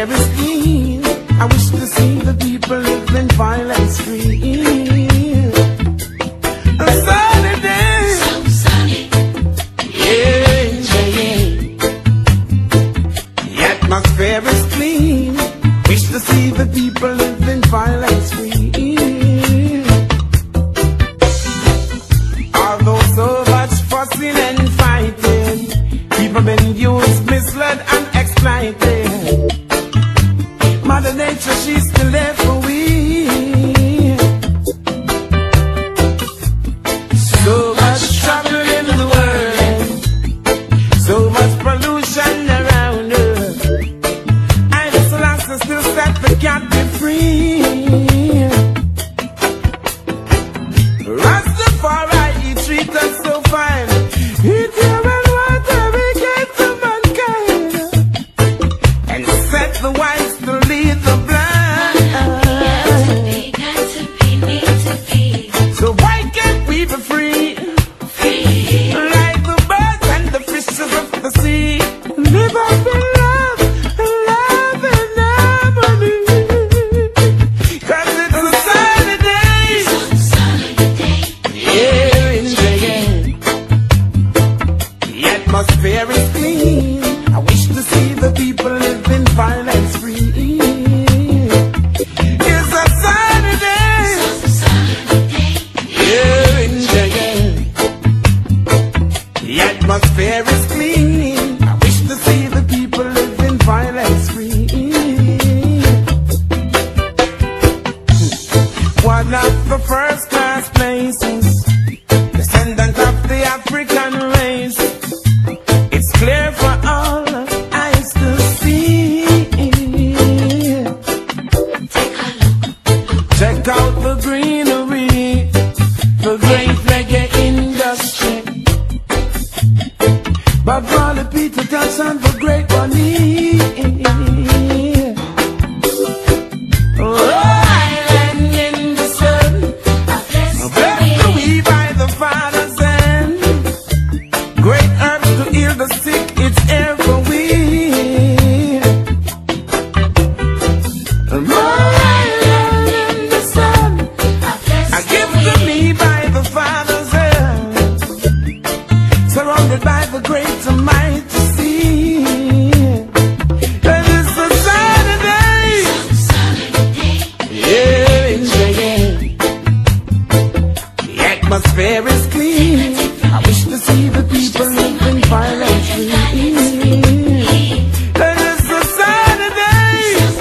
atmosphere is clean. I wish to see the people living violence free. A sunny day, so sunny. Yeah, yeah. The atmosphere is clean. Wish to see the people living violence free. Although so much fussing and fighting, people been used, misled and exploited. Mother Nature, she's still there for we. So much trouble in the world, so much pollution around us. I just lost and still set the captive free. Rastafari, he treat us so fine. He tell and water we gave to mankind, and set the whites to lead the blind. So why can't we be free? Like the birds and the fishes of the sea. Live up in love and harmony. 'Cause it's a sunny day. Yeah, in the game. The atmosphere is clean. I wish to see the people living violence free. It's a sunny day. Yeah, in the game. The atmosphere is clean. I wish to see the people living violence free. One of the first class places, descendant of the African race. It's clear for all eyes to see. Check out the greenery, the great reggae industry. But Brother Peter Jackson, the great one. Oh, island in the sun, blessed to we by the Father's hand. Great herbs to heal the sick, it's air for we. Oh, island in the sun, I give to me by the Father's hand. Surrounded by the great and mighty sea. And it's a sunny day. Yeah, in the game. The atmosphere is clean. I wish to see the people living violence free. And it's a sunny day.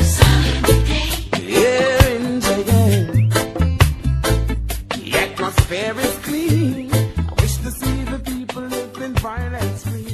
Yeah, in the game. The atmosphere is clean. I wish to see the people living violence free.